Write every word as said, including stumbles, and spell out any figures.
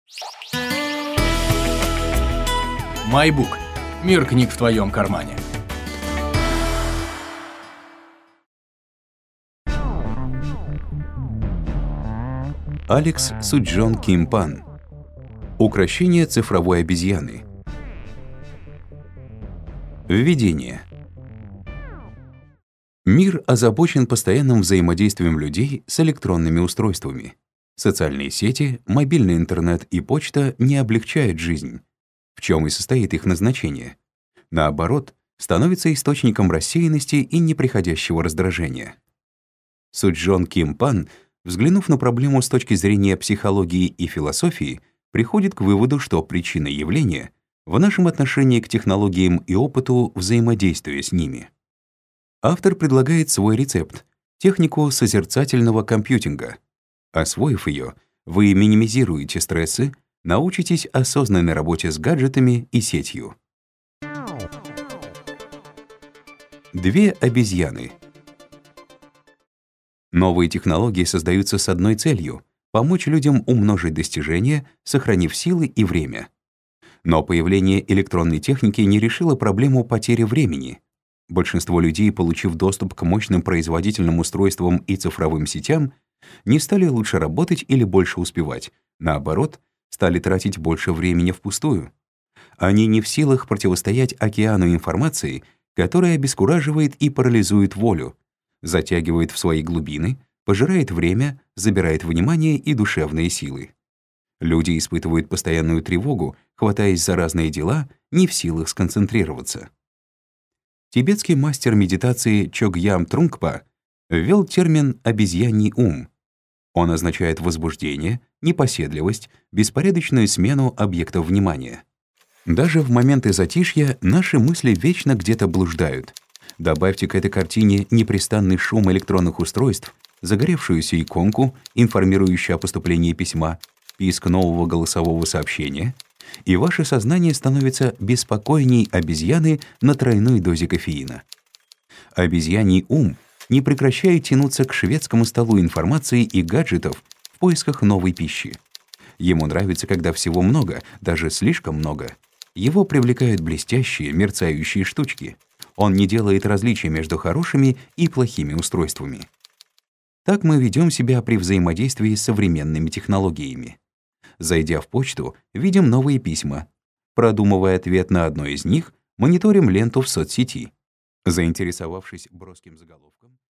MyBook. Мир книг в твоем кармане. Алекс Суджон Ким Пан. Укрощение цифровой обезьяны. Введение. Мир озабочен постоянным взаимодействием людей с электронными устройствами. Социальные сети, мобильный интернет и почта не облегчают жизнь. В чем и состоит их назначение? Наоборот, становится источником рассеянности и неприходящего раздражения. Суджон Ким Пан, взглянув на проблему с точки зрения психологии и философии, приходит к выводу, что причина явления в нашем отношении к технологиям и опыту взаимодействия с ними. Автор предлагает свой рецепт — технику созерцательного компьютинга. Освоив ее, вы минимизируете стрессы, научитесь осознанной работе с гаджетами и сетью. Две обезьяны. Новые технологии создаются с одной целью — помочь людям умножить достижения, сохранив силы и время. Но появление электронной техники не решило проблему потери времени. Большинство людей, получив доступ к мощным производительным устройствам и цифровым сетям, не стали лучше работать или больше успевать. Наоборот, стали тратить больше времени впустую. Они не в силах противостоять океану информации, которая обескураживает и парализует волю, затягивает в свои глубины, пожирает время, забирает внимание и душевные силы. Люди испытывают постоянную тревогу, хватаясь за разные дела, не в силах сконцентрироваться. Тибетский мастер медитации Чогьям Трунгпа ввел термин «обезьяний ум». Он означает возбуждение, непоседливость, беспорядочную смену объектов внимания. Даже в моменты затишья наши мысли вечно где-то блуждают. Добавьте к этой картине непрестанный шум электронных устройств, загоревшуюся иконку, информирующую о поступлении письма, писк нового голосового сообщения, и ваше сознание становится беспокойней обезьяны на тройной дозе кофеина. Обезьяний ум не прекращает тянуться к шведскому столу информации и гаджетов в поисках новой пищи. Ему нравится, когда всего много, даже слишком много. Его привлекают блестящие, мерцающие штучки. Он не делает различия между хорошими и плохими устройствами. Так мы ведем себя при взаимодействии с современными технологиями. Зайдя в почту, видим новые письма. Продумывая ответ на одно из них, мониторим ленту в соцсети. Заинтересовавшись броским заголовком,